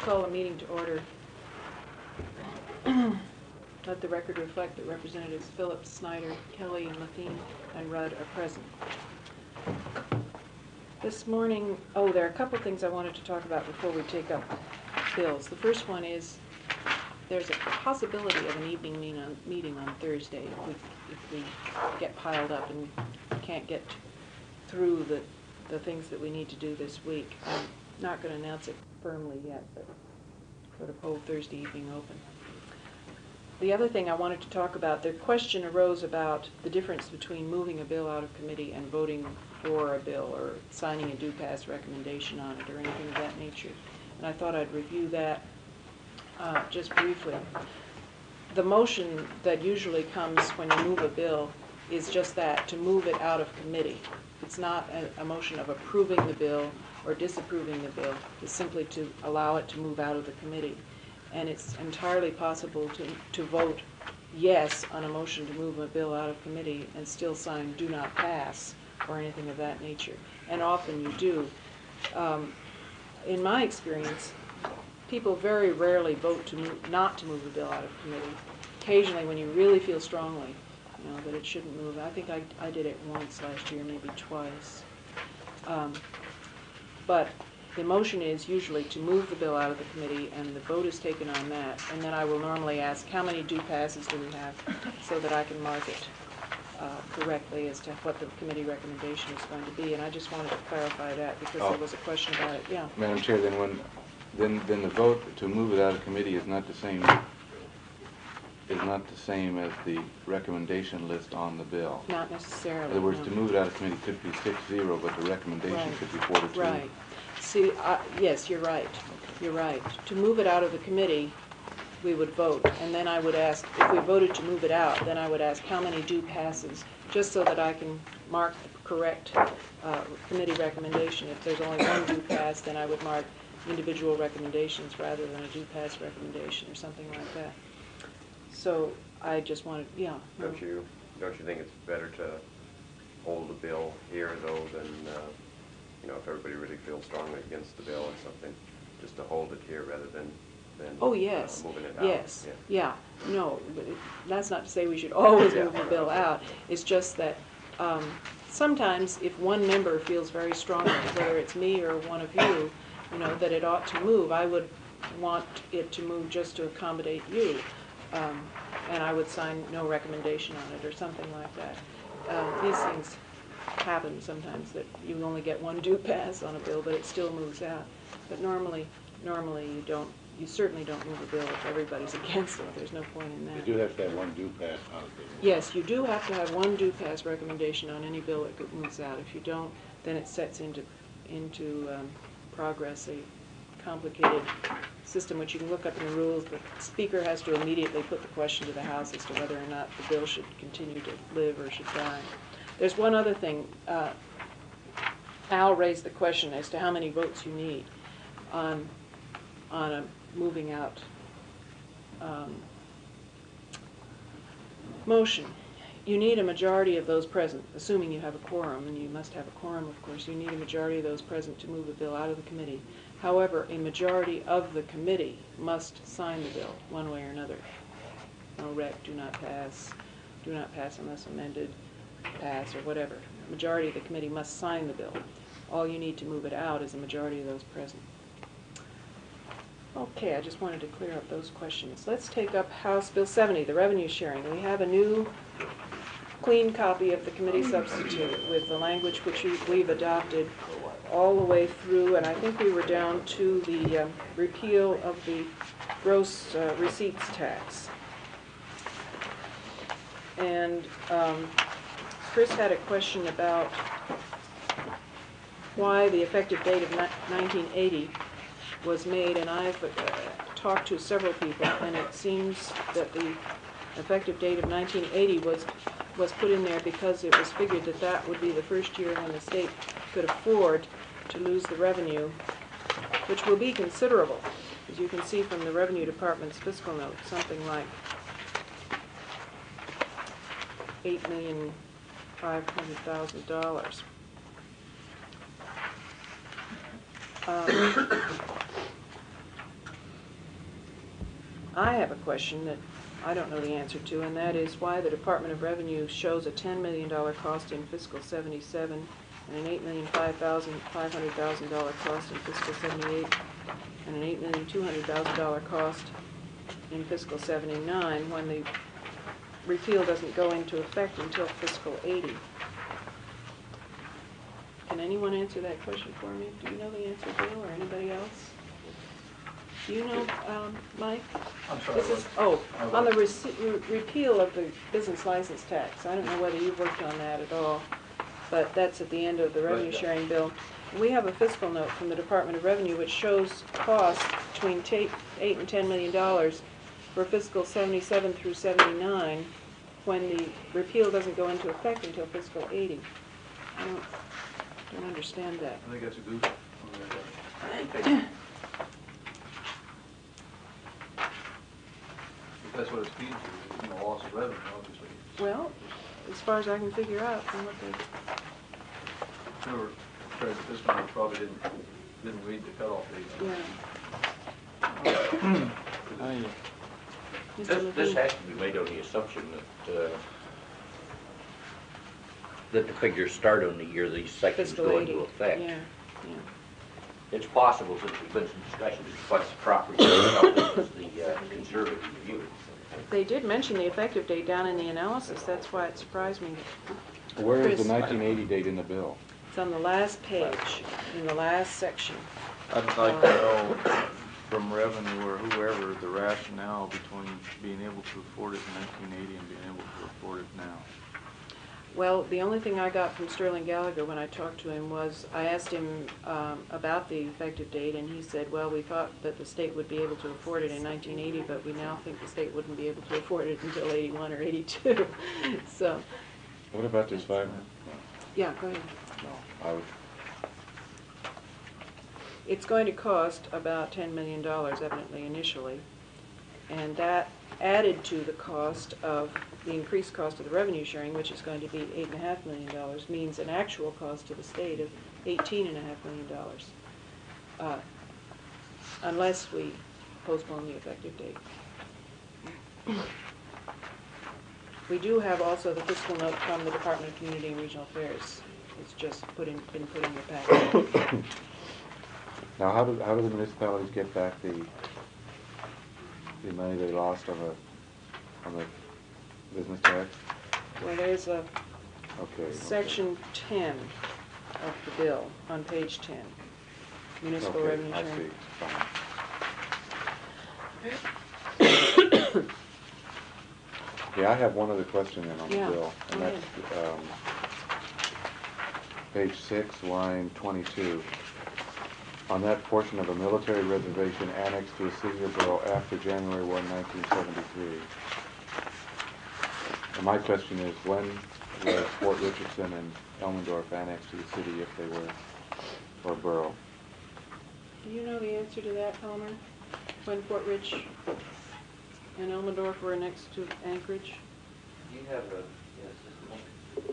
call a meeting to order. Let the record reflect that Representatives Phillips, Snyder, Kelly, and Lathine and Rudd are present. This morning, there are a couple things I wanted to talk about before we take up bills. The first one is there's a possibility of an evening meeting on Thursday if we get piled up and can't get through the things that we need to do this week. I'm not going to announce it firmly yet, but sort of hold Thursday evening open. The other thing I wanted to talk about, the question arose about the difference between moving a bill out of committee and voting for a bill or signing a do-pass recommendation on it or anything of that nature. And I thought I'd review that just briefly. The motion that usually comes when you move a bill is just that, to move it out of committee. It's not a motion of approving the bill or disapproving the bill. It's simply to allow it to move out of the committee. And it's entirely possible to vote yes on a motion to move a bill out of committee and still sign do not pass or anything of that nature. And often you do. In my experience, people very rarely vote not to move a bill out of committee. Occasionally, when you really feel strongly, that it shouldn't move. I think I did it once last year, maybe twice. But the motion is usually to move the bill out of the committee, and the vote is taken on that. And then I will normally ask, how many do passes do we have, so that I can mark it correctly as to what the committee recommendation is going to be. And I just wanted to clarify that because there was a question about it. Yeah. Madam Chair, then the vote to move it out of committee is not the same as the recommendation list on the bill. Not necessarily. In other words, to move it out of committee could be 6-0, but the recommendation could be 4-2. Right. See, yes, you're right. You're right. To move it out of the committee, we would vote, and then I would ask, if we voted to move it out, then I would ask how many do passes, just so that I can mark the correct committee recommendation. If there's only one do pass, then I would mark individual recommendations rather than a do pass recommendation or something like that. So I just wanted, yeah. Don't you think it's better to hold the bill here, though, than if everybody really feels strongly against the bill or something, just to hold it here rather than yes, moving it out? yes, yeah. No, but that's not to say we should always move the bill out. It's just that sometimes if one member feels very strongly, whether it's me or one of you, that it ought to move, I would want it to move just to accommodate you. And I would sign no recommendation on it or something like that. These things happen sometimes, that you only get one do pass on a bill, but it still moves out. But normally you certainly don't move a bill if everybody's against it. There's no point in that. You do have to have one do pass on a bill. Yes, you do have to have one do pass recommendation on any bill that moves out. If you don't, then it sets into progress a complicated system, which you can look up in the rules. The Speaker has to immediately put the question to the House as to whether or not the bill should continue to live or should die. There's one other thing. Al raised the question as to how many votes you need on a moving out motion. You need a majority of those present, assuming you have a quorum, and you must have a quorum, of course. You need a majority of those present to move a bill out of the committee. However, a majority of the committee must sign the bill one way or another. No rec, do not pass unless amended, pass, or whatever. A majority of the committee must sign the bill. All you need to move it out is a majority of those present. Okay, I just wanted to clear up those questions. Let's take up House Bill 70, the revenue sharing. We have a new clean copy of the committee substitute with the language which we've adopted all the way through, and I think we were down to the repeal of the gross receipts tax. And Chris had a question about why the effective date of 1980 was made, and I've talked to several people, and it seems that the effective date of 1980 was put in there because it was figured that that would be the first year when the state could afford to lose the revenue, which will be considerable, as you can see from the Revenue Department's fiscal note, something like $8,500,000. I have a question that I don't know the answer to, and that is why the Department of Revenue shows a $10 million cost in fiscal '77 and an $8,500,000 cost in fiscal '78 and an $8,200,000 cost in fiscal '79 when the repeal doesn't go into effect until fiscal '80. Can anyone answer that question for me? Do you know the answer, Bill, or anybody else? Do you know, Mike? I'm sorry, This is, what? on the repeal of the business license tax. I don't know whether you've worked on that at all, but that's at the end of the revenue sharing bill. We have a fiscal note from the Department of Revenue which shows costs between $8 and $10 million for fiscal '77 through '79 when the repeal doesn't go into effect until fiscal '80. I don't understand that. I think that's a goof on that. If that's what it's key to, loss of revenue, obviously. Well, as far as I can figure out from what they... Whoever tried to this one probably didn't read the cutoff date. Yeah. Mr. This Levine? has to be made on the assumption that the figures start on the year these sections Fiscal go 80. into effect. Yeah. It's possible, since there's been some discussion, as to what's the proper year is the conservative view. They did mention the effective date down in the analysis. That's why it surprised me. Where is Chris? the 1980 date in the bill? It's on the last page, in the last section. I'd like to know from revenue or whoever the rationale between being able to afford it in 1980 and being able to afford it now. Well, the only thing I got from Sterling Gallagher when I talked to him was, I asked him about the effective date, and he said, well, we thought that the state would be able to afford it in 1980, but we now think the state wouldn't be able to afford it until 81 or 82. So, What about this 5? yeah, go ahead. I would, It's going to cost about $10 million evidently initially, and that added to the cost of the increased cost of the revenue sharing, which is going to be $8.5 million, means an actual cost to the state of $18.5 million, unless we postpone the effective date. We do have also the fiscal note from the Department of Community and Regional Affairs. It's just been put in your packet. now, how do the municipalities get back the money they lost on the business tax? Well, there's a Okay. section 10 of the bill on page 10, municipal Okay, revenue I sharing. see. Fine. Yeah, I have one other question then on the Yeah, bill, and go that's page 6, line 22. On that portion of a military reservation annexed to a city or borough after January 1, 1973. And my question is, when were Fort Richardson and Elmendorf annexed to the city, if they were, or borough? Do you know the answer to that, Palmer? When Fort Rich and Elmendorf were next to Anchorage? You have a, yes, this is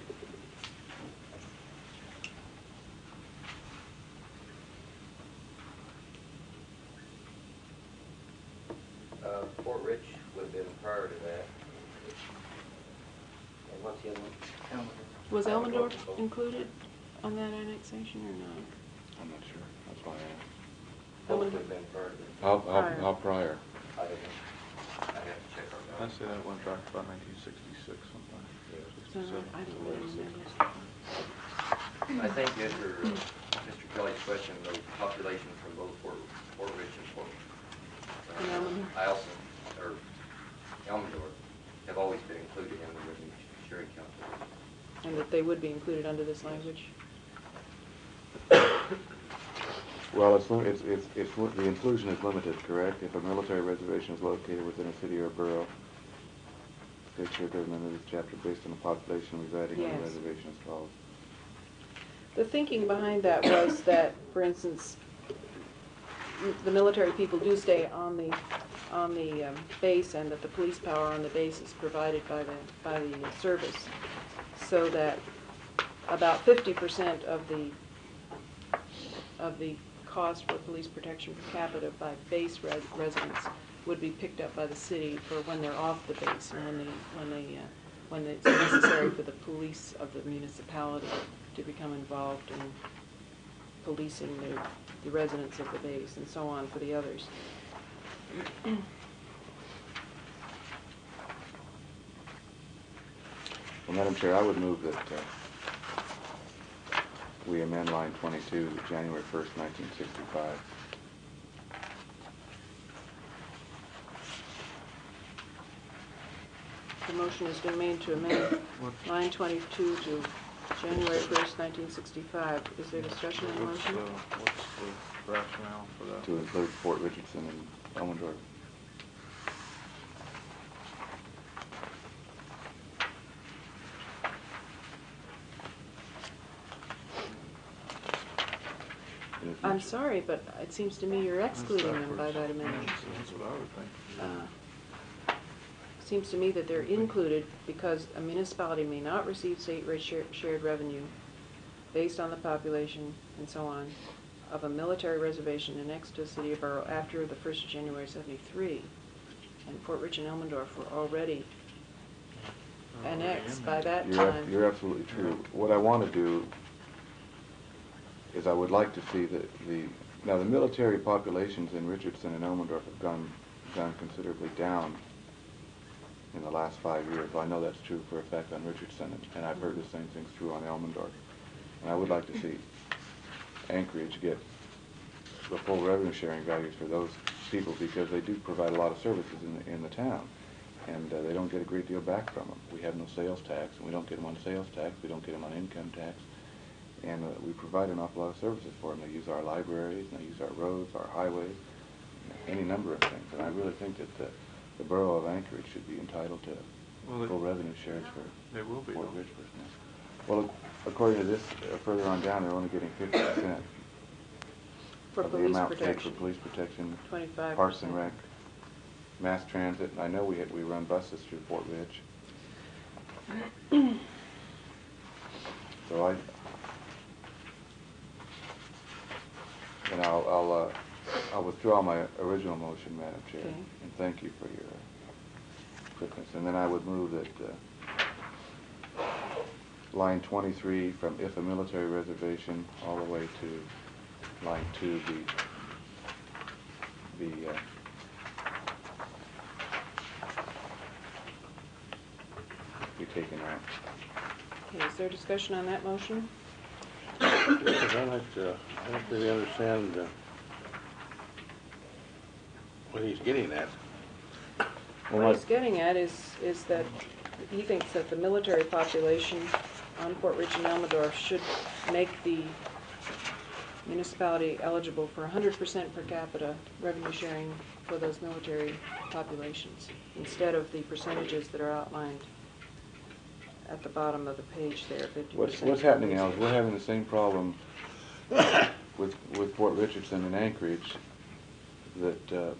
Fort Rich would have been prior to that. And what's the other one? Was Elmendorf included on that annexation or not? I'm not sure, that's why I asked. Both would have been prior to that. How prior? I don't know. I'd have to check on I'd that. say that went back about 1966 sometime. So, I don't really remember. I think Mr. Kelly's question, the population from both Fort Rich and Fort And Elmendorf? Eielson, or Elmendorf, have always been included in the revenue sharing calculation. And that they would be included under this language? Well, the inclusion is limited, correct? If a military reservation is located within a city or borough, state shall government of this chapter based on the population residing on the Yes. reservation as follows. The thinking behind that was that, for instance, the military people do stay on the base, and that the police power on the base is provided by the service, so that about 50% of the cost for police protection per capita by base residents would be picked up by the city for when they're off the base and when it's necessary for the police of the municipality to become involved in policing the residents of the base and so on for the others. Well, Madam Chair, I would move that we amend line 22 to January 1st, 1965. The motion has been made to amend line 22 to January 1st, 1965. Is there discussion on the What's motion? the rationale for that? To include Fort Richardson and Elmendorf. I'm sorry, but it seems to me you're excluding them by that amendment. That's what I would think. Seems to me that they're included because a municipality may not receive state shared revenue based on the population and so on of a military reservation annexed to a city or borough after the 1st of January 73. And Fort Rich and Elmendorf were already annexed by that time. You're absolutely true. What I want to do is I would like to see now the military populations in Richardson and Elmendorf have gone considerably down in the last 5 years. Well, I know that's true for a fact on Richardson, and I've heard the same thing's true on Elmendorf. And I would like to see Anchorage get the full revenue sharing values for those people because they do provide a lot of services in the town, and they don't get a great deal back from them. We have no sales tax, and we don't get them on sales tax. We don't get them on income tax, and we provide an awful lot of services for them. They use our libraries, and they use our roads, our highways, any number of things. And I really think that the borough of Anchorage should be entitled to full revenue shares for They will be, Fort though. Ridge personnel. Well, according to this, further on down, they're only getting 50% For of the police amount paid for protection, police protection, 25%. Parks and Rec, mass transit, and I know we run buses through Fort Ridge. So I'll withdraw my original motion, Madam Chair, Okay. and thank you for your quickness. And then I would move that line 23 from if a military reservation all the way to line 2 be taken out. Okay, is there discussion on that motion? Yes, I don't really understand what he's getting at. What he's getting at is that he thinks that the military population on Fort Ridge and Elmendorf should make the municipality eligible for 100% per capita revenue sharing for those military populations, instead of the percentages that are outlined at the bottom of the page there, 50%. What's happening now is we're having the same problem with Fort Richardson and Anchorage that,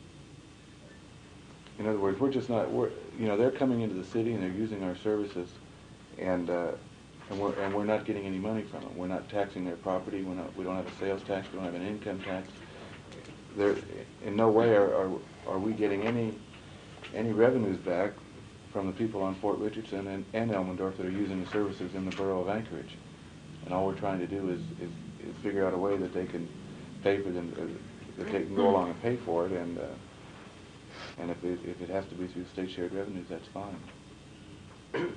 in other words, they're coming into the city and they're using our services and we're not getting any money from them. We're not taxing their property. We don't have a sales tax. We don't have an income tax. In no way are we getting any revenues back from the people on Fort Richardson and Elmendorf that are using the services in the borough of Anchorage. And all we're trying to do is figure out a way that they can pay for them, that they can go along and pay for it, and if it has to be through state shared revenues, that's fine.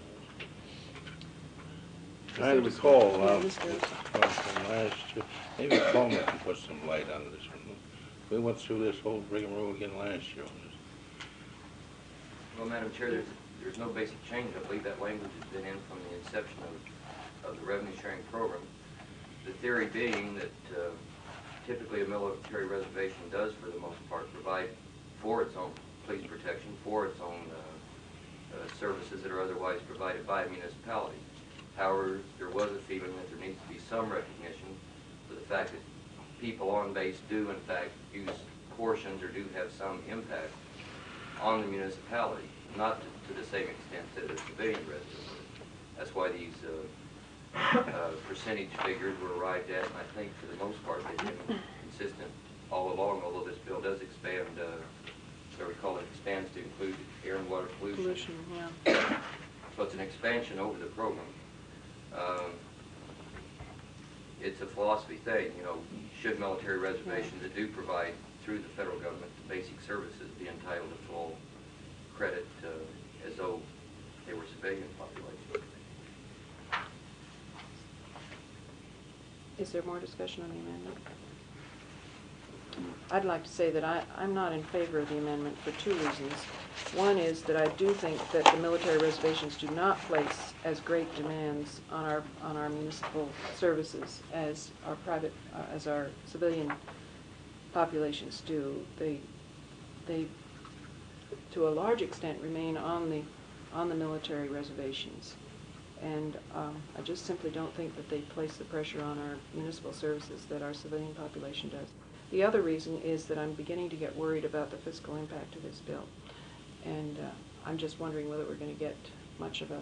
I recall Yeah, Mr. from last year, maybe Coleman can put some light on this one. We went through this whole rigmarole again last year on this. Well, Madam Chair, there's no basic change. I believe that language has been in from the inception of the revenue sharing program. The theory being that typically a military reservation does, for the most part, provide for its own police protection, for its own services that are otherwise provided by a municipality. However, there was a feeling that there needs to be some recognition for the fact that people on base do, in fact, use portions or do have some impact on the municipality, not to the same extent that a civilian resident would. That's why these percentage figures were arrived at, and I think for the most part they've been consistent all along, although this bill does expand, whatever we call it, expands to include air and water pollution. Pollution, yeah. So it's an expansion over the program. It's a philosophy thing, you know, should military reservations that do provide through the federal government the basic services be entitled to full credit as though they were civilian population. Is there more discussion on the amendment? I'd like to say that I'm not in favor of the amendment for two reasons. One is that I do think that the military reservations do not place as great demands on our municipal services as our private, as our civilian populations do. They to a large extent remain on the military reservations. And I just simply don't think that they place the pressure on our municipal services that our civilian population does. The other reason is that I'm beginning to get worried about the fiscal impact of this bill. And I'm just wondering whether we're going to get much of a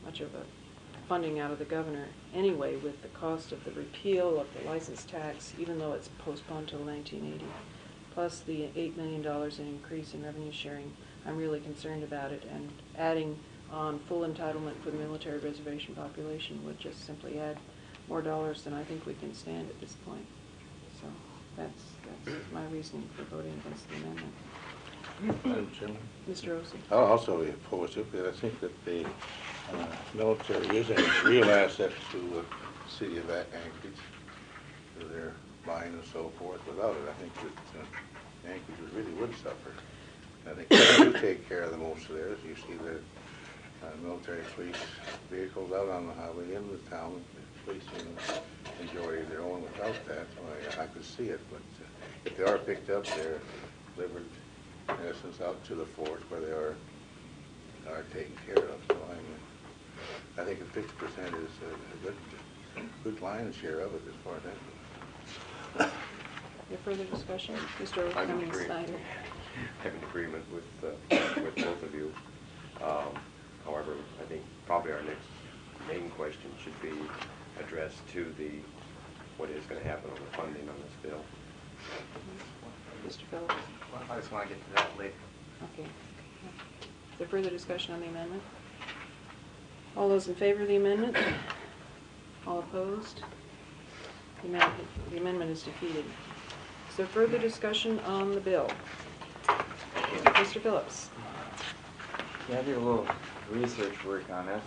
funding out of the governor anyway with the cost of the repeal of the license tax, even though it's postponed till 1980, plus the $8 million in increase in revenue sharing. I'm really concerned about it, and adding on full entitlement for the military reservation population would just simply add more dollars than I think we can stand at this point. So that's my reasoning for voting against the amendment. Madam Chairman? Mr. Olson? I'll also be opposed to it, because I think that the military is a real asset to the city of Anchorage, to their mine and so forth. Without it, I think that Anchorage really would suffer. I think they do take care of the most of theirs. You see the military police vehicles out on the highway in the town, policing the majority of their own. Without that, I could see it, but if they are picked up, they're delivered, in essence, out to the fort where they are taken care of. So I think 50% is a good lion's share of it as far as that goes. Any further discussion? Mr. Olson, I'm in agreement. Snyder? I'm in agreement with both of you. However, I think probably our next main question should be addressed to what is going to happen on the funding on this bill. Mr. Phillips? Well, I just want to get to that later. Okay. Is there further discussion on the amendment? All those in favor of the amendment? All opposed? The amendment is defeated. Is there further discussion on the bill? Mr. Phillips? Yeah, I did a little research work on this.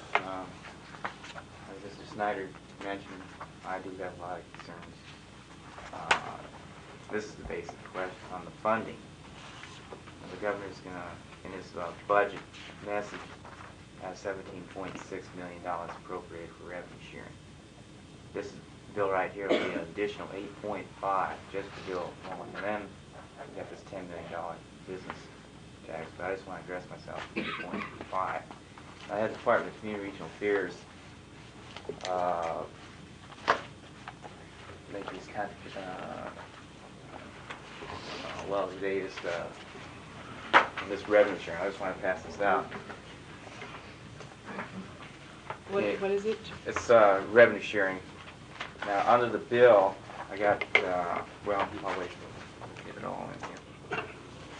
As Mr. Snyder mentioned, I do have a lot of concerns. This is the basic question on the funding. The governor's going to, in his budget message, have $17.6 million appropriated for revenue sharing. This bill right here will be an additional 8.5 just to Bill 1. And then we got this $10 million business tax, but I just want to address myself to 8.5. I had the Department of Community Regional Affairs make these kind of, well, the latest this revenue sharing. I just want to pass this out. What is it? It's revenue sharing. Now, under the bill, I got, well, I'll wait till get it all in here.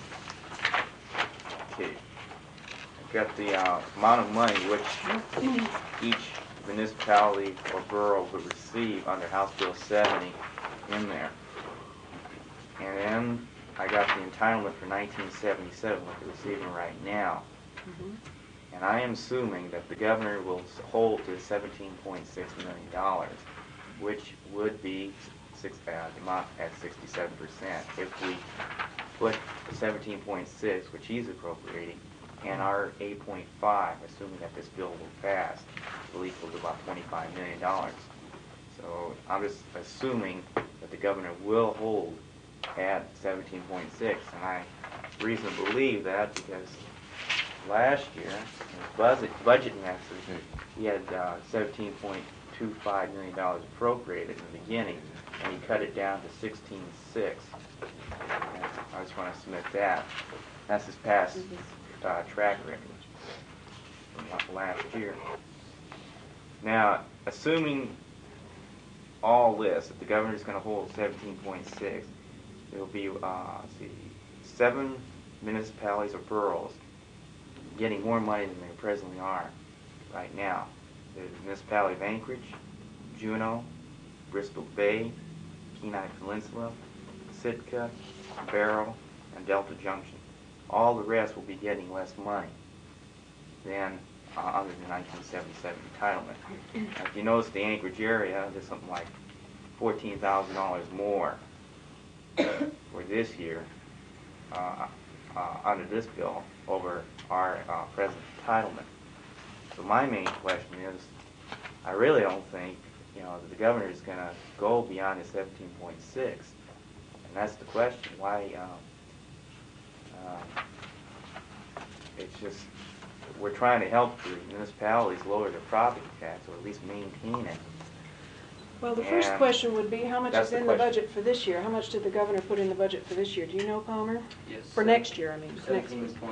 Okay. I've got the amount of money which each municipality or borough would receive under House Bill 70 in there. And then I got the entitlement for 1977, what they're receiving right now. And I am assuming that the governor will hold to $17.6 million, which would be the amount at 67%. If we put the 17.6, which he's appropriating, and our 8.5, assuming that this bill will pass, will equal to about $25 million. So I'm just assuming that the governor will hold at 17.6, and I reasonably believe that because last year, in his budget message, he had $17.25 million appropriated in the beginning, and he cut it down to 16.6. I just want to submit that. That's his past track record from last year. Now, assuming all this, that the governor's going to hold 17.6, there will be, let's see, 7 municipalities or boroughs getting more money than they presently are right now. There's the municipality of Anchorage, Juneau, Bristol Bay, Kenai Peninsula, Sitka, Barrow, and Delta Junction. All the rest will be getting less money than under the 1977 entitlement. Now, if you notice the Anchorage area, there's something like $14,000 more for this year under this bill over our present entitlement. So my main question is, I really don't think, that the governor is going to go beyond the 17.6, and that's the question. Why? It's just we're trying to help the municipalities lower their property tax, or at least maintain it. Well, the first And question would be, how much that's is the in the question. budget for this year? How much did the governor put in the budget for this year? Do you know, Palmer? Yes. For next year, I mean, next,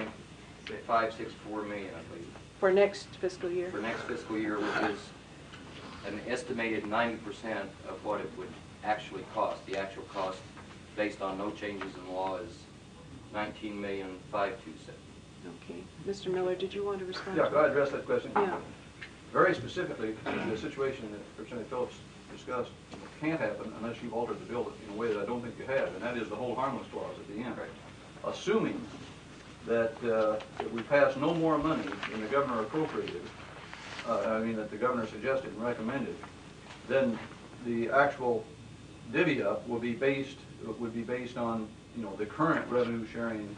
17.564 million, I believe. for next fiscal year? For next fiscal year, which is an estimated 90% of what it would actually cost. The actual cost, based on no changes in law, is 19,527,000. Okay. Mr. Miller, did you want to respond? Yeah, could I address that question? Yeah. Very specifically, the situation that Representative Phillips discussed can't happen unless you've altered the bill in a way that I don't think you have, and that is the whole harmless clause at the end. Assuming that we pass no more money than the governor appropriated, that the governor suggested and recommended, then the actual divvy up would be based on the current revenue sharing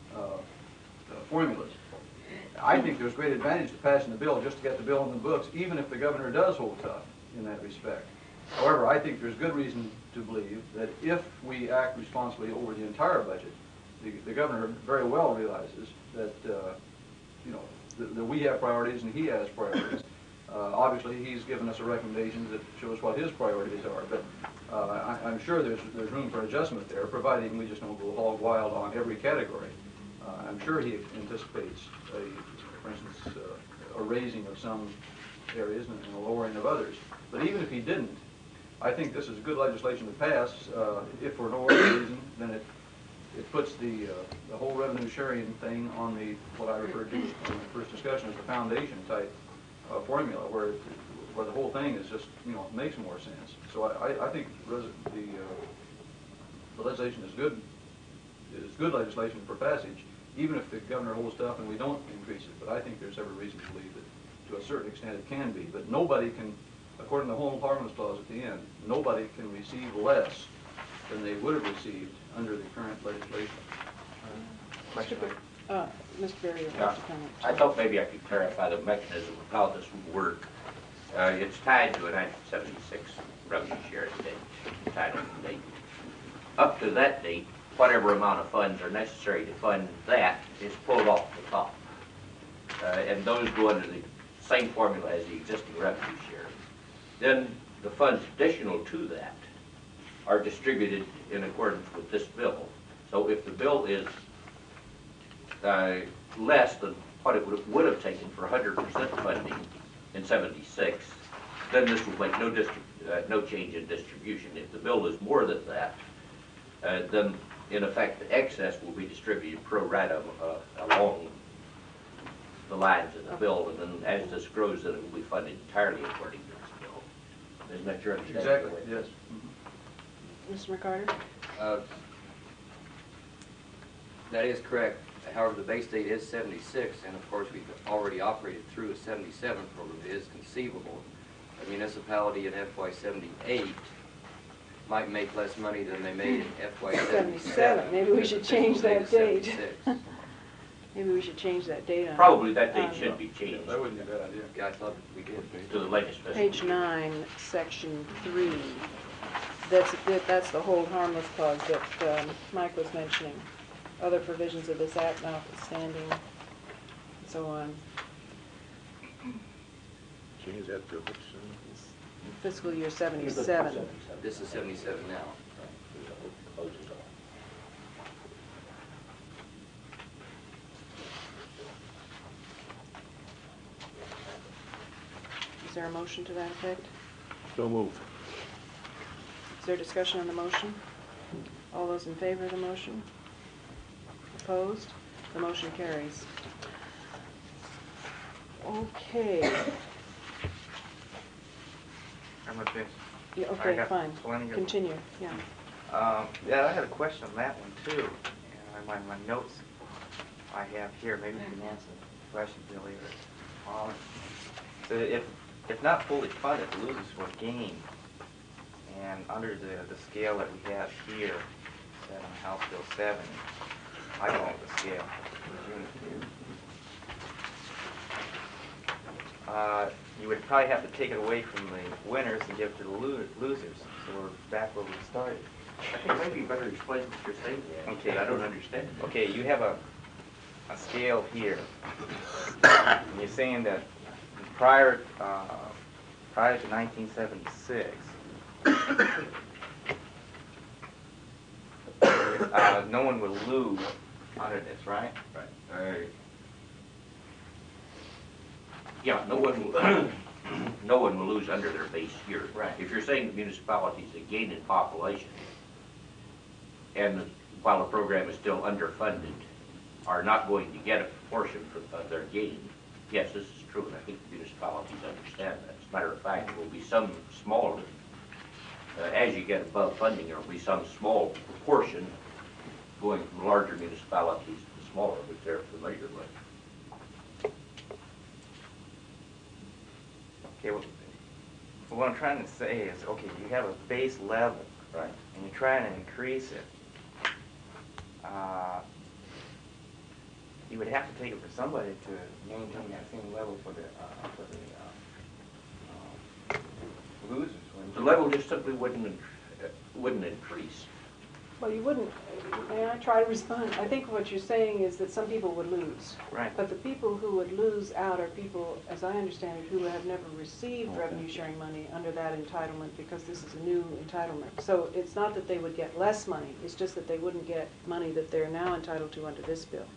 formulas. I think there's great advantage to passing the bill just to get the bill in the books, even if the governor does hold tough in that respect. However, I think there's good reason to believe that if we act responsibly over the entire budget, the governor very well realizes that that we have priorities and he has priorities. Obviously, he's given us a recommendation that shows what his priorities are, but I'm sure there's room for adjustment there, providing we just don't go hog wild on every category. I'm sure he anticipates, for instance, a raising of some areas and a lowering of others. But even if he didn't, I think this is good legislation to pass. If for no other reason, then it puts the whole revenue sharing thing on what I referred to in the first discussion as the foundation type formula, where the whole thing is just makes more sense. So I think the legislation is good legislation for passage, even if the governor holds tough and we don't increase it. But I think there's every reason to believe that to a certain extent it can be. But nobody can, according to the whole harmless clause at the end, nobody can receive less than they would have received under the current legislation. Mr. Berry, you'll Yeah. have to comment. I thought maybe I could clarify the mechanism of how this would work. It's tied to a 1976 revenue sharing date, entitlement date. Up to that date, whatever amount of funds are necessary to fund that is pulled off the top. And those go under the same formula as the existing revenue share. Then the funds additional to that are distributed in accordance with this bill. So if the bill is less than what it would have taken for 100% funding in '76, then this will make no change in distribution. If the bill is more than that, then in effect the excess will be distributed pro rata along the lines of the bill, and then as this grows, then it will be funded entirely according to this bill. Isn't that your understanding? Exactly, yes. Mr. McCarter? That is correct. However, the base date is 76, and of course we've already operated through a 77 program. It is conceivable a municipality in FY '78 might make less money than they made in FY '77. Maybe we should change that date. 76. Maybe we should change that date on. Probably that date should be changed That wouldn't be a bad idea. Yeah, I thought we did. to the latest fiscal Page year. 9, section 3. That's the hold harmless clause that Mike was mentioning. Other provisions of this act notwithstanding, and so on. Change that to which, Fiscal year 77. This is 77 now. Close it off. Is there a motion to that effect? So moved. Is there discussion on the motion? All those in favor of the motion? Opposed? The motion carries. Okay. I'm gonna finish. Yeah, I okay, got fine. plenty of- Continue, yeah. Yeah, I had a question on that one too. And my notes I have here, maybe you can answer the question, Billy. So if not fully funded, loses or gain, and under the scale that we have here, set on House Bill 70, I go with the scale. You would probably have to take it away from the winners and give it to the losers. So we're back where we started. I think maybe you better explain what you're saying. Okay. I don't understand. Okay, you have a scale here. And you're saying that prior to 1976, no one would lose under this, right? Right. Yeah, no one will, no one will lose under their base year. Right. If you're saying the municipalities that gain in population, and while the program is still underfunded, are not going to get a proportion of their gain, yes, this is true, and I think the municipalities understand that. As a matter of fact, there will be some small, as you get above funding, there will be some small proportion going from larger municipalities to smaller, which they're familiar with. Okay, well, what I'm trying to say is, okay, you have a base level, Right. and you're trying to increase it. You would have to take it for somebody to maintain that same level for the losers. wouldn't The you? level just simply wouldn't increase. Well, you wouldn't, may I try to respond? I think what you're saying is that some people would lose. Right. But the people who would lose out are people, as I understand it, who have never received revenue sharing money under that entitlement, because this is a new entitlement. So it's not that they would get less money, it's just that they wouldn't get money that they're now entitled to under this bill.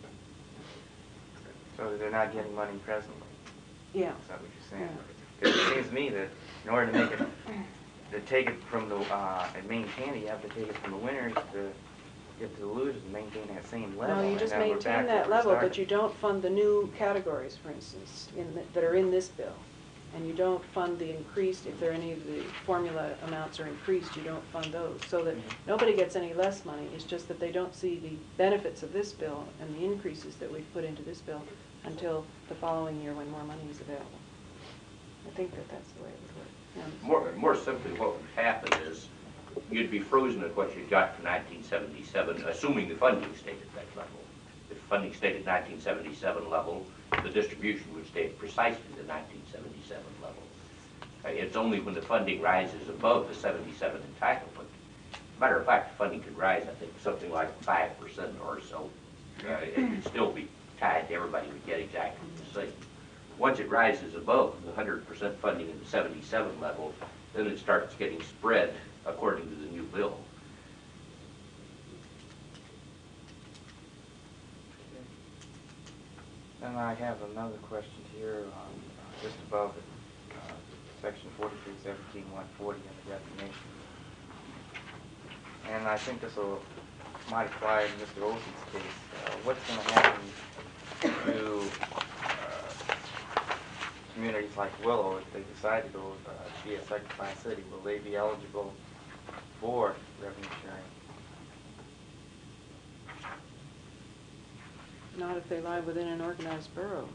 So they're not getting money presently. Yeah. Is that what you're saying? Because it seems to me that in order to make it, to take it from the, and maintain it, you have to take it from the winners to get to the losers and maintain that same level. No, you and just then we're maintain back where that we level, but started. you don't fund the new categories, for instance, that are in this bill. And you don't fund the increased, if there are any of the formula amounts are increased, you don't fund those. So that nobody gets any less money, it's just that they don't see the benefits of this bill and the increases that we've put into this bill until the following year when more money is available. I think that that's the way it would work. Yeah. More simply, what would happen is you'd be frozen at what you got from 1977, assuming the funding stayed at that level. If funding stayed at 1977 level, the distribution would stay at precisely the 1977 level. It's only when the funding rises above the 77 entitlement. Matter of fact, the funding could rise, I think, something like 5% or so. It would still be tied, everybody would get exactly the same. Once it rises above the 100% funding at the 77 level, then it starts getting spread according to the new bill. Then I have another question here, just above it, section 4317-140 in the definition. And I think this will might apply in Mr. Olson's case. What's going to happen to communities like Willow if they decide to go be a second-class city? Will they be eligible for revenue sharing? Not if they lie within an organized borough.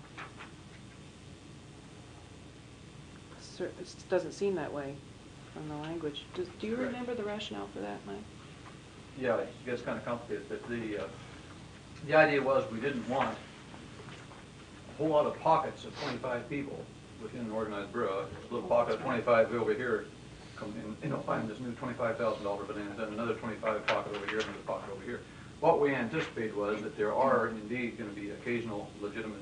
It doesn't seem that way from the language. Do you remember the rationale for that, Mike? Yeah, it gets kind of complicated, but the idea was we didn't want a whole lot of pockets of 25 people within an organized borough. A little pocket of 25 over here, come in, find this new $25,000 banana, then another 25 pocket over here, another pocket over here. What we anticipate was that there are indeed going to be occasional legitimate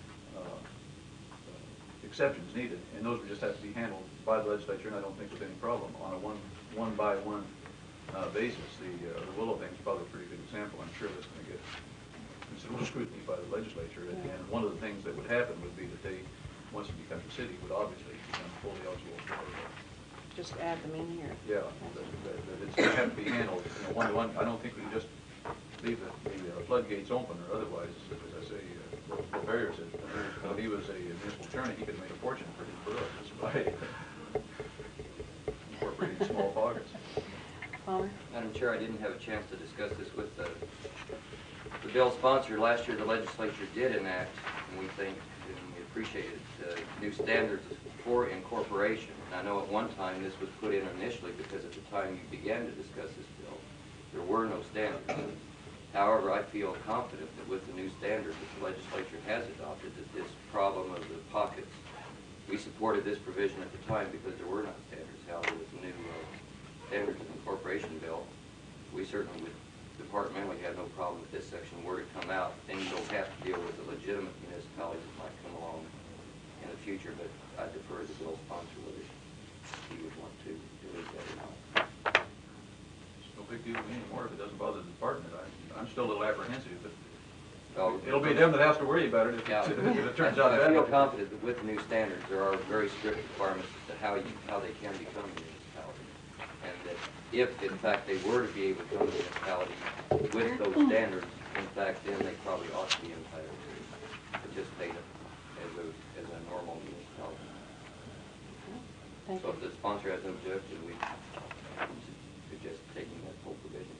exceptions needed, and those would just have to be handled by the legislature, and I don't think there's any problem on a one-by-one basis. The Willow thing is probably a pretty good example. I'm sure that's going to get considerable scrutiny by the legislature, and one of the things that would happen would be that they once it becomes a city, would obviously become fully eligible for, Just add them in here. yeah, that it's going to have to be handled, one-to-one. I don't think we can just leave the floodgates open, or otherwise, as I say, Bill Barrier said, when he was a municipal attorney, he could have made a fortune for his borough just by incorporating small pockets. Palmer? Madam Chair, I didn't have a chance to discuss this with the bill sponsor. Last year, the legislature did enact, and we think, and we appreciate it, new standards for incorporation. And I know at one time this was put in initially because at the time you began to discuss this bill, there were no standards. However, I feel confident that with the new standards that the legislature has adopted, that this problem of the pockets, we supported this provision at the time because there were not standards. However, with the new standards of incorporation bill, we certainly would departmentally have no problem with this section were to come out. Then you don't have to deal with the legitimate municipalities that might come along in the future, but I defer to the bill sponsor whether he would want to delete that or not. It's no big deal to me anymore if it doesn't bother the department. I'm still a little apprehensive, but Oh, it'll be them that has to worry about it if Yeah. it turns out I bad. feel confident that with the new standards, there are very strict requirements as to how they can become a municipality. And that if, in fact, they were to be able to become a municipality with those standards, in fact, then they probably ought to be entitled to participate as a normal municipality. Thank So you. if the sponsor has no objection, we suggest taking that whole provision.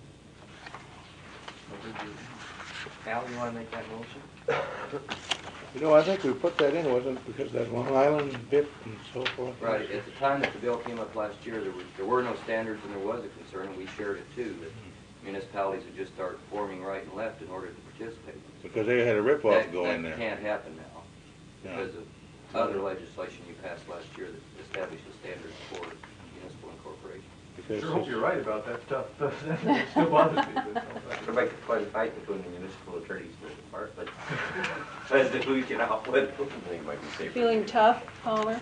Al, you wanna make that motion? I think we put that in, wasn't it, because that Long Island bit and so forth? Right, at the time that the bill came up last year, there were no standards and there was a concern, and we shared it too, that municipalities would just start forming right and left in order to participate. Because they had a rip-off going That there. can't happen now, Yeah. because of other legislation you passed last year that established the standards for municipal incorporation. Because Sure hope you're right about that stuff. It still bothers me, but There might be quite a fight between the municipal attorneys in the department. As to who you get out with. I think it might be safer. Feeling tough, Palmer?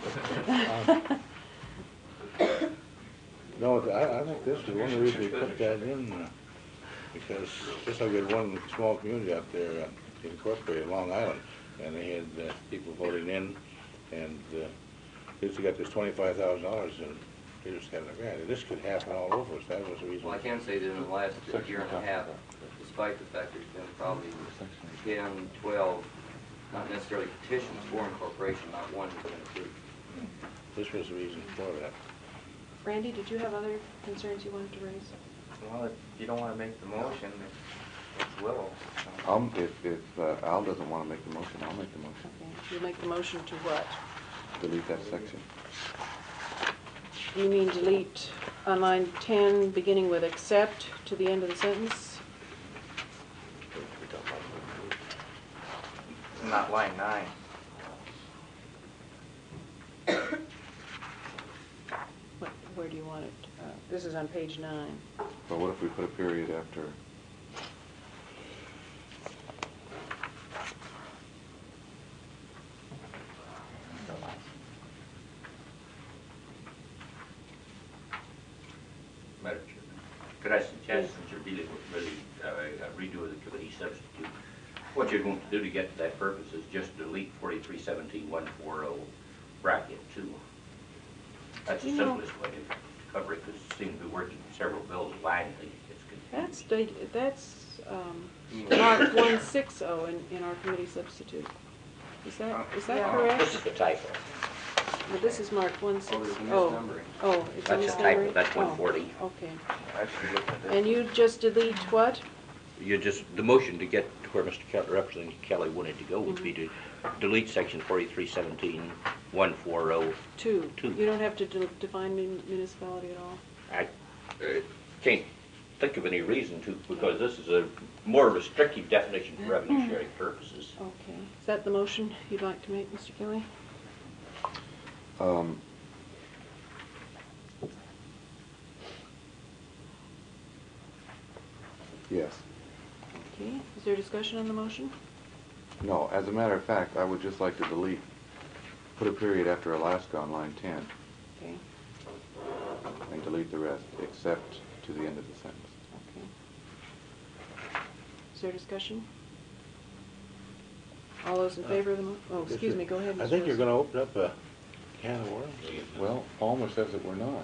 No, I think this is one of the reasons we put that in, because just like we had one small community out there, incorporated Long Island, and they had people voting in, and they just got this $25,000, and they just having a grant. And this could happen all over us. That was the reason. Well, I can say that in the last year and a half, despite the fact there's been probably 10, 12, not necessarily petitions for incorporation, not one has been approved. This was the reason for that. Randy, did you have other concerns you wanted to raise? Well, if you don't wanna make the motion, it's Willow. If Al doesn't want to make the motion, I'll make the motion. Okay, you make the motion to what? Delete that section. You mean delete on line 10, beginning with except to the end of the sentence? Not line 9. Where do you want it? This is on page 9. But what if we put a period after? Madam Chairman, could I suggest, since you're dealing with really a redo of the committee substitute, what you're going to do to get to that purpose is just delete 4317-140 bracket 2. That's the You know- simplest way to cover it, because it seems to be working several bills blindly. It's confusing. That's marked 160 in our committee substitute. Is that Yeah. correct? This is the typo. But this is marked 160. Oh, there's a Oh, misnumbering. oh, it's a That's a typo. misnumbering? That's Oh, 140. Okay. I should look at this. And you just delete what? You just, the motion to get to where Mr. Kelly, Representative Kelly wanted to go would be to delete section 4317-140. Two. Two. You don't have to define municipality at all? I can't think of any reason to, because this is a more restrictive definition for revenue sharing purposes. Okay. Is that the motion you'd like to make, Mr. Kelly? Yes. Okay. Is there discussion on the motion? No, as a matter of fact, I would just like to delete, put a period after Alaska on line 10, Okay. and delete the rest, except to the end of the sentence. Okay. Is there discussion? All those in favor of the oh, excuse me, go ahead, I Mr. think you're Wilson. gonna open up a can of worms. Well, Palmer says that we're not.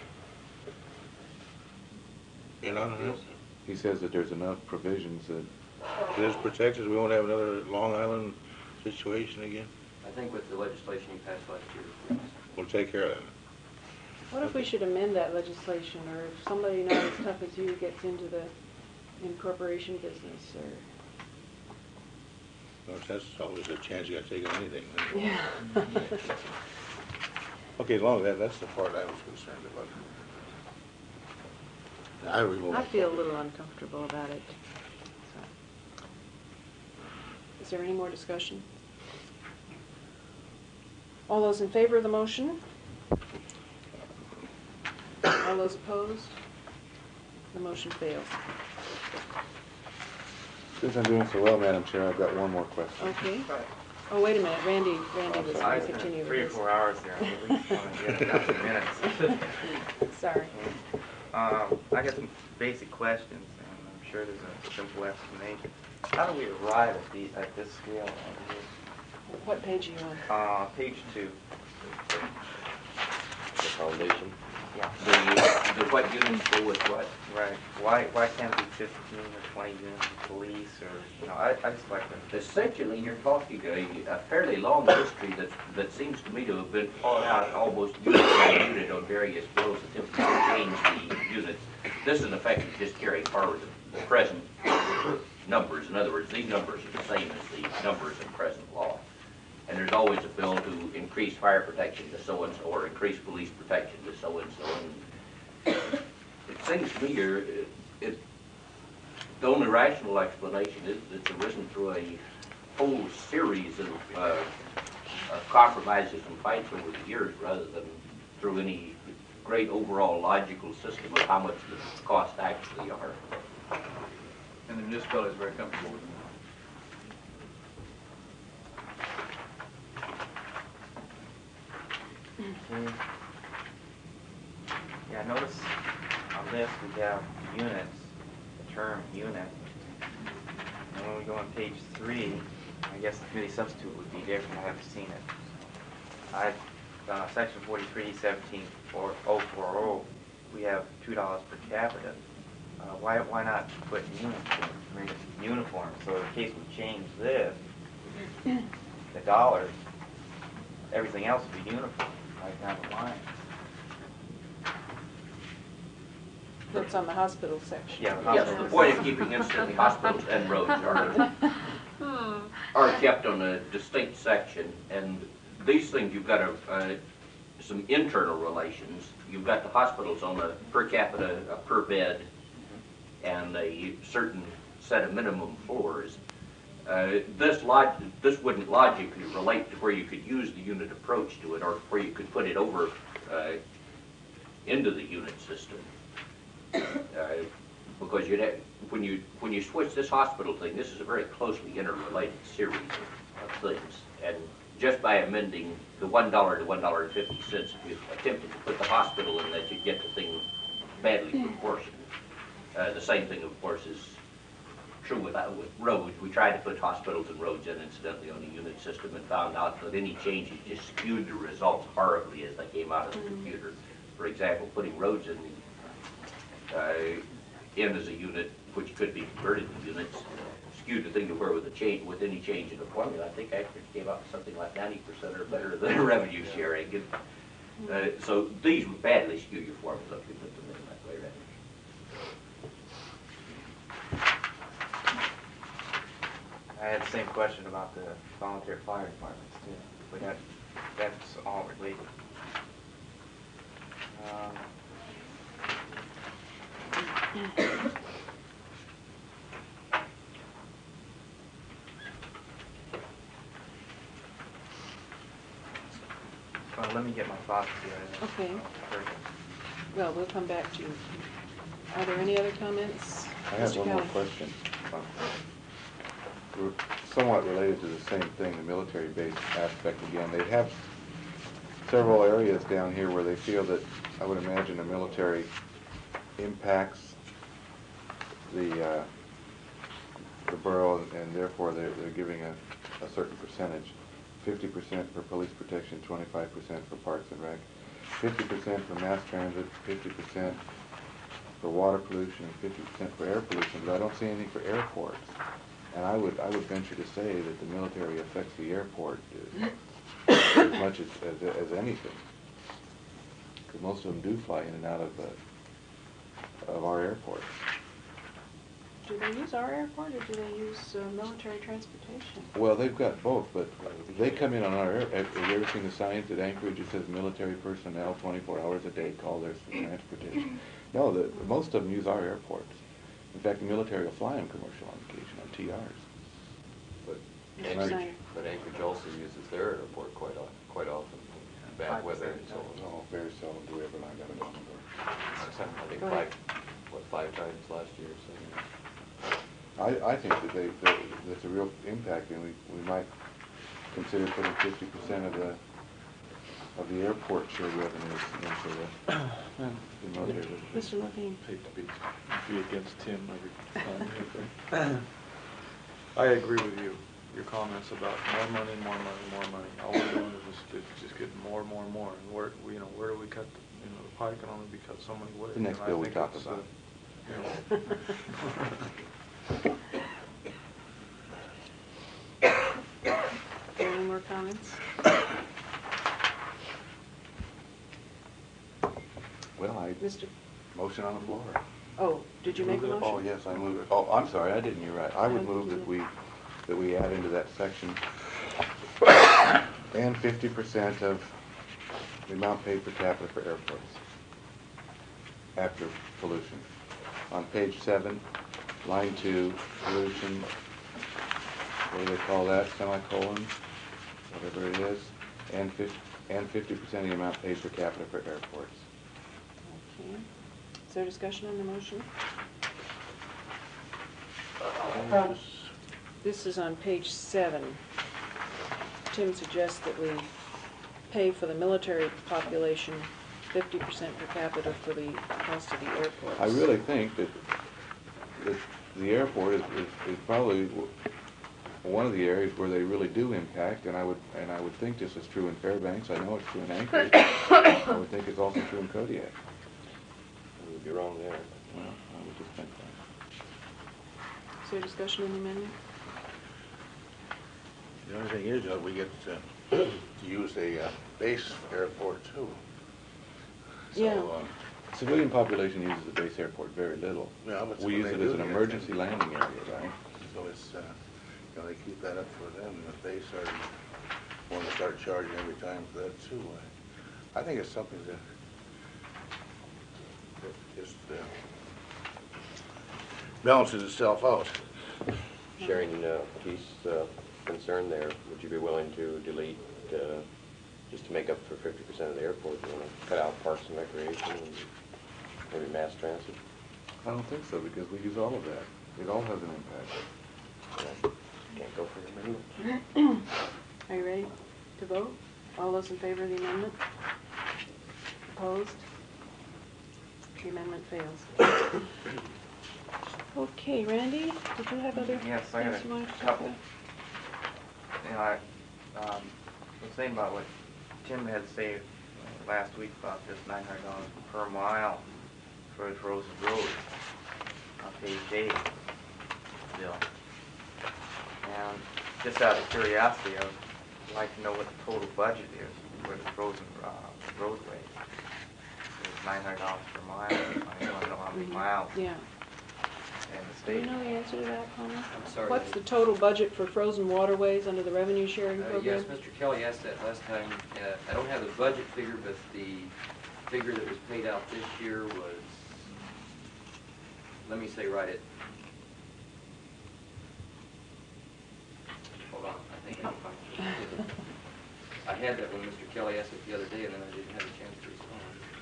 You know, He says that there's enough provisions that, this protects us, we won't have another Long Island situation again. I think with the legislation you passed last year, We'll take care of that. What if we should amend that legislation, or if somebody not as tough as you gets into the incorporation business, or? Well, that's always a chance you gotta take on anything. Yeah. Okay, as long as that's the part I was concerned about. I really won't. I feel a little uncomfortable about it. So. Is there any more discussion? All those in favor of the motion? All those opposed? The motion fails. since I'm doing so well, Madam Chair, I've got one more question. Okay. Oh, wait a minute, Randy was I going to continue with 3 or this. 4 hours here, I at least want to get a couple minutes. Sorry. I got some basic questions, and I'm sure there's a simple explanation. How do we arrive at this scale? What page are you on? Page 2. The foundation. Yeah. The what units go with what? Right. Why can't it be 15 or 20 units of police, or, I just like to... Essentially, you're talking a fairly long history that seems to me to have been fought out almost unit by unit on various bills attempting to change the units. This, in effect, is just carrying forward the present numbers. In other words, these numbers are the same as the numbers in present law. And there's always a bill to increase fire protection to so-and-so, or increase police protection to so-and-so. And it seems to me the only rational explanation is that it's arisen through a whole series of compromises and fights over the years, rather than through any great overall logical system of how much the costs actually are. And the municipality is very comfortable with them. Yeah, notice on this we have units, the term unit. And when we go on page 3, I guess the committee substitute would be different. I haven't seen it. Section 43, 17.040, we have $2 per capita. Why not put units in, make it uniform? So in case we change this, the dollars, everything else would be uniform, right down the line. That's on the hospital section. Yeah, the Yes, hospital. the point of keeping instantly hospitals and roads are kept on a distinct section, and these things, you've got some internal relations. You've got the hospitals on a per capita, a per bed, and a certain set of minimum floors. This wouldn't logically relate to where you could use the unit approach to it, or where you could put it over into the unit system. Because when you switch this hospital thing, this is a very closely interrelated series of things, and just by amending the $1 to $1.50, if you attempted to put the hospital in that, you'd get the thing badly proportioned. The same thing, of course, is true with roads. We tried to put hospitals and roads in, incidentally, on the unit system, and found out that any changes just skewed the results horribly as they came out of the computer. For example, putting roads in as a unit, which could be converted to units, skewed the thing to where with any change in the formula, I think I came up with something like 90% or better than revenue sharing. So these would badly skew your formula if you put them in that way, right? I had the same question about the volunteer fire departments too, but that's all related. Well, let me get my thoughts together. Okay. Well, we'll come back to you. Are there any other comments? I have Mr. one more Kelly? question. Somewhat related to the same thing, the military base aspect again. They have several areas down here where they feel that, I would imagine, the military impacts the borough, and therefore they're giving a a certain percentage. 50% for police protection, 25% for parks and rec, 50% for mass transit, 50% for water pollution, and 50% for air pollution, but I don't see anything for airports. And I would venture to say that the military affects the airport as much as anything. Because most of them do fly in and out of our airports. Do they use our airport or do they use military transportation? Well, they've got both, but they come in on our air. Have you ever seen the signs at Anchorage? It says military personnel 24 hours a day call their transportation. No, most of them use our airports. In fact, the military will fly them commercial on occasion on TRs. But Mr. Anchorage, Snyder. but Anchorage also uses their airport quite often, bad weather and so on. No, very seldom do we ever land on a Ommendorf. I think Go ahead. five times last year or so. I think that that's a real impact, and we might consider putting 50% of the airport share revenues into the military. Mr. Levine. Hate to be against Tim every time. I agree with you, your comments about more money, more money, more money. All we're doing is just getting more and more and more. And where do we cut, the pie can only be cut so many ways. The next And I bill we think talk it's, about. Any more comments? Well, Mr. motion on the floor. Oh, did you make a motion? Oh, yes, I move it. Oh, I'm sorry, I didn't, you're right. I would move that we add into that section and 50% of the amount paid per capita for airports after pollution. On page 7, line 2, pollution, what do they call that, semicolon, whatever it is, and 50% of the amount paid per capita for airports. Okay. Is there discussion on the motion? This is on page 7. Tim suggests that we pay for the military population 50% per capita for the cost of the airports. I really think that the airport is probably one of the areas where they really do impact, and I would think this is true in Fairbanks. I know it's true in Anchorage. I would think it's also true in Kodiak. You would be wrong there. Well, I would just think that. Is there discussion on the amendment? The only thing is that we get to use a base airport too. So, Yeah. Civilian population uses the base airport very little. Yeah, but We use they it do as an get emergency them. landing area, right? So it's, they keep that up for them, and if they want to start charging every time for that too, I think it's something that just balances itself out. Sharing Keith's concern there, would you be willing to delete, just to make up for 50% of the airport, you want to cut out parks and recreation and maybe mass transit? I don't think so, because we use all of that. It all has an impact. Can't go for your amendment? Are you ready to vote? All those in favor of the amendment? Opposed? The amendment fails. Okay, Randy, did you have other Yes, I things got you wanted a to talk couple. about? I was thinking about what Tim had said last week about this $900 per mile for the frozen road on page 8 bill. And just out of curiosity, I would like to know what the total budget is for the frozen roadway. It's $900 per mile. I want to know how many miles Yeah. in the Do you state. know the answer to that, Connor? I'm sorry. What's the total budget for frozen waterways under the revenue sharing program? Yes, Mr. Kelly asked that last time. I don't have the budget figure, but the figure that was paid out this year was, let me say right at, hold on, I think I can find it. I had that when Mr. Kelly asked it the other day, and then I didn't have a chance to respond.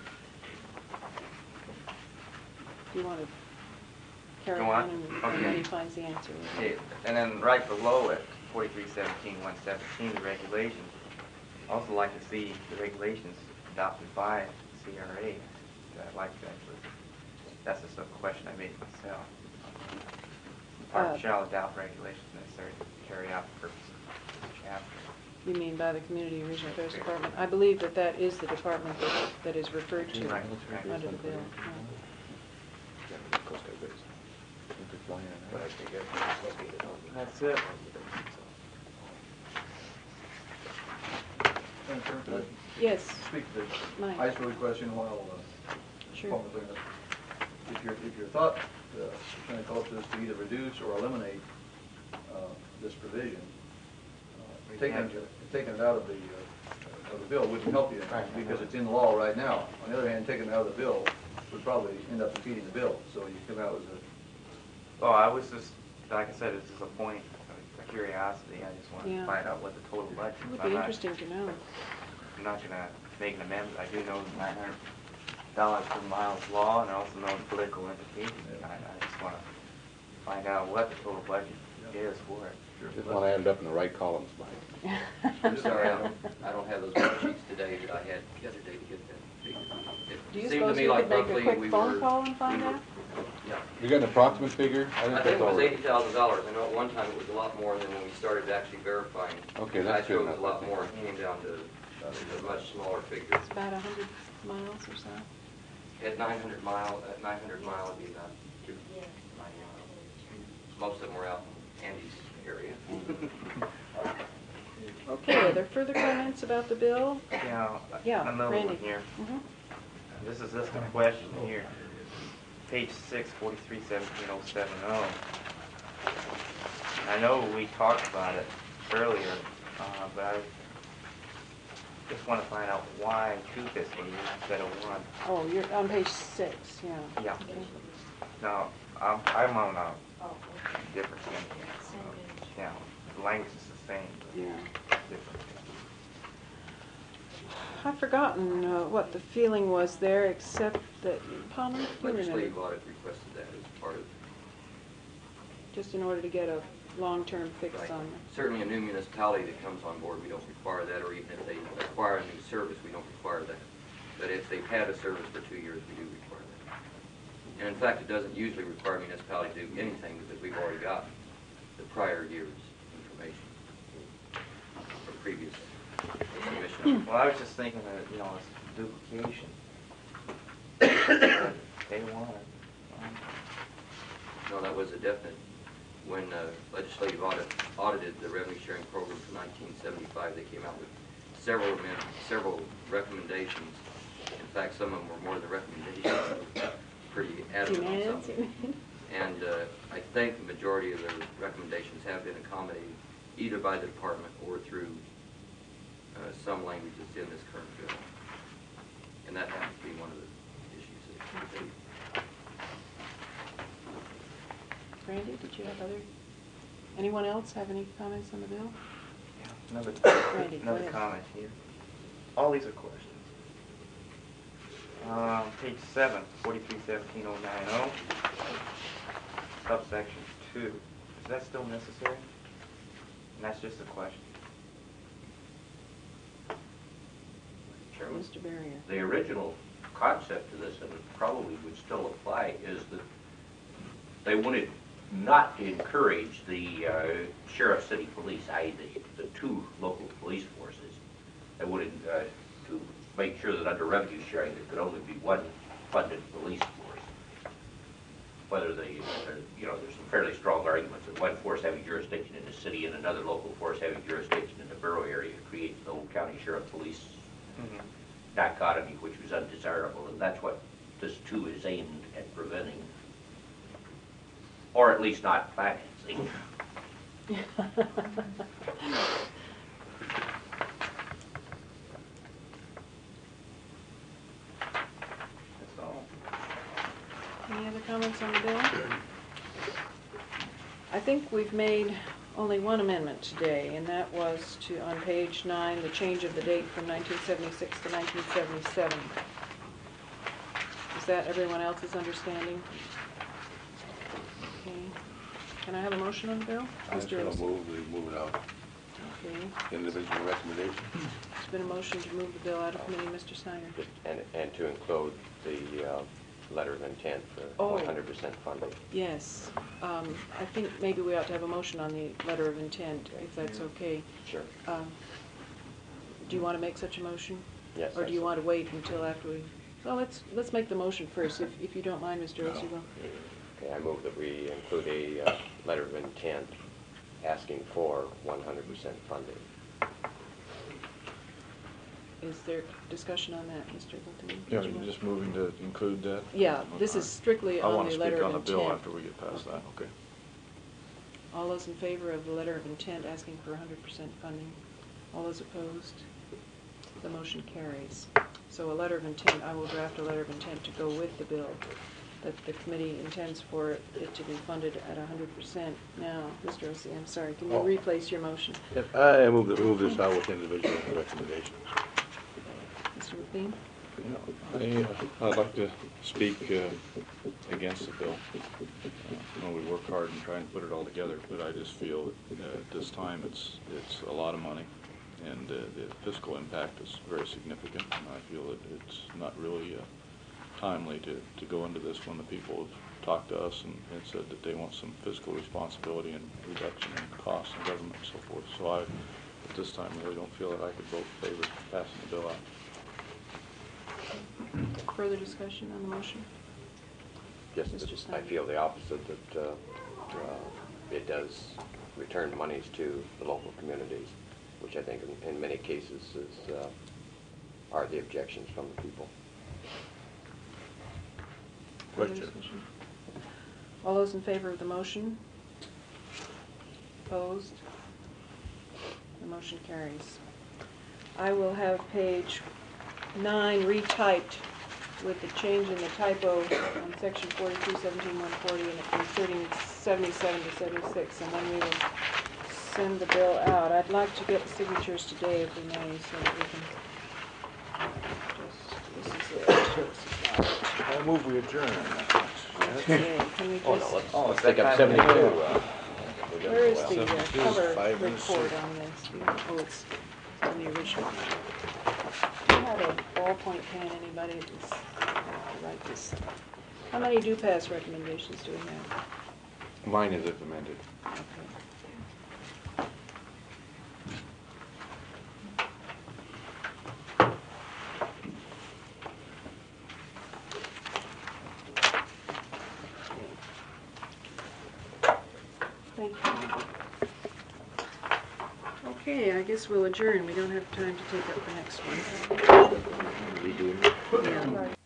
Do you want to carry Go on on. and Okay. when he finds the answer? Okay, and then right below it, 4317-117, the regulations. I also like to see the regulations adopted by CRA. I'd like to actually, that's just a question I made myself. Department shall adopt regulations necessary to carry out the purposes after. You mean by the Community and Regional Affairs Department? I believe that that is the department that is referred to Right. under the bill. But I think that's located on. That's it. Madam Chair, could I Yes, speak to the Mike. ice road question while Sure. Paul was looking up? If your thought, Lieutenant Culture, is to either reduce or eliminate this provision, taking it out of the bill wouldn't help you because it's in law right now. On the other hand, taking it out of the bill would probably end up defeating the bill. So you come out with a, Well, I was just, like I said, it's just a point of curiosity. I just want Yeah. to find out what the total budget It is. would be interesting to know. I'm not gonna make an amendment. I do know the $900 per mile is law, and I also know the political implications. I just want to find out what the total budget is for it. Just want to end up in the right columns, Mike. I'm sorry, I don't have those worksheets today that I had the other day to get that figure. Do you It seemed to suppose me you like could make a roughly quick we phone were- call and find we were- out? Yeah. You got an approximate figure? I think that's it was all right. $80,000. I know at one time it was a lot more than when we started actually verifying. Okay, that's good It was a enough, I lot think. more, it came down to a much smaller figure. It's about 100 miles or so. At 900 mile, it'd be about 90 miles. Most of them were out in Andy's area. Okay, are there further comments about the bill? Yeah, Yeah, another Randy. one here. Mhm. This is just a question here. Page 6, 43-17-070. I know we talked about it earlier, but I just want to find out why 2 fiscal years instead of 1. Oh, you're on page 6, yeah. Yeah. Okay. No, I'm on a different thing. Yeah, the language is the same, but Yeah. different. I've forgotten what the feeling was there, except that, Palmer, you Legislative remember, audit requested that as part of, just in order to get a long-term fix right. on Certainly a new municipality that comes on board, we don't require that, or even if they acquire a new service, we don't require that. But if they've had a service for 2 years, we do require that. And in fact, it doesn't usually require a municipality to do anything because we've already got the prior year's information for previous submission. Well, I was just thinking that, it's duplication. They want it. No, that was a definite, when legislative audit audited the revenue sharing program for 1975, they came out with several amendments, several recommendations. In fact, some of them were more than recommendations, they were pretty adamant on demands. something. And I think the majority of the recommendations have been accommodated either by the department or through some language that's in this current bill. And that happens to be one of the issues that they Randy, did you have anyone else have any comments on the bill? Another, Randy, go another ahead. comment here. All these are questions. Page 7, 43-17-090, subsection 2. Is that still necessary? And that's just a question. Chairman? Mr. Barrier. The original concept of this, and it probably would still apply, is that they wanted not to encourage the sheriff city police, i.e. the 2 local police forces. They wanted to make sure that under revenue sharing there could only be 1 funded police force. Whether they, there's some fairly strong arguments that 1 force having jurisdiction in the city and another local force having jurisdiction in the borough area creates the whole county sheriff police dichotomy, which was undesirable, and that's what this 2 is aimed at preventing, or at least not financing. That's all. Any other comments on the bill? I think we've made only one amendment today, and that was to, on page 9, the change of the date from 1976 to 1977. Is that everyone else's understanding? Okay. Can I have a motion on the bill? I'm Mr. going to Emerson? move it out. Okay. Individual recommendation. There's been a motion to move the bill out of committee. Mr. Snyder. and to include the letter of intent for Oh. 100% funding. Yes. I think maybe we ought to have a motion on the letter of intent, if that's okay. Sure. Do you want to make such a motion? Yes. Or do you want to wait until after we, well, let's make the motion first, if you don't mind, Mr. Osterville. Okay, I move that we include a letter of intent asking for 100% funding. Is there discussion on that, Mr. Hilton? Yeah, you're just moving to include that? Yeah, this Okay. is strictly I on want the to letter speak of on the bill intent. after we get past that, okay. All those in favor of the letter of intent asking for 100% funding? All those opposed? The motion carries. So a letter of intent, I will draft a letter of intent to go with the bill, that the committee intends for it to be funded at 100%. Now, Mr. Ossie, I'm sorry, can you Oh. replace your motion? If I move this out with individual recommendations. Mr. McLean? I'd like to speak against the bill. We work hard and try and put it all together, but I just feel that at this time it's a lot of money, and the fiscal impact is very significant. And I feel that it's not really timely to go into this when the people have talked to us and said that they want some fiscal responsibility and reduction in costs in government and so forth. So I, at this time, really don't feel that I could vote in favor of passing the bill out. Further discussion on the motion? Just Mr. that I Snyder. feel the opposite, that it does return monies to the local communities, which I think in many cases are the objections from the people. Further Question. discussion? All those in favor of the motion? Opposed? The motion carries. I will have page 9 retyped with the change in the typo on section 4217-140 and inserting 77 to 76, and then we will send the bill out. I'd like to get the signatures today if we may, so that we can just, this is it. I move we adjourn. Okay, can we Oh, just, no, let's is that take up kind of- 72. where is the 72 is cover 5 minutes. report on this? Oh, it's on the original. Do you have a ballpoint pen, anybody? I have to write this. How many do pass recommendations do we have? Mine is if amended. Okay. Thank you. Okay, I guess we'll adjourn. We don't have time to take up the next one. Redoing it. Yeah.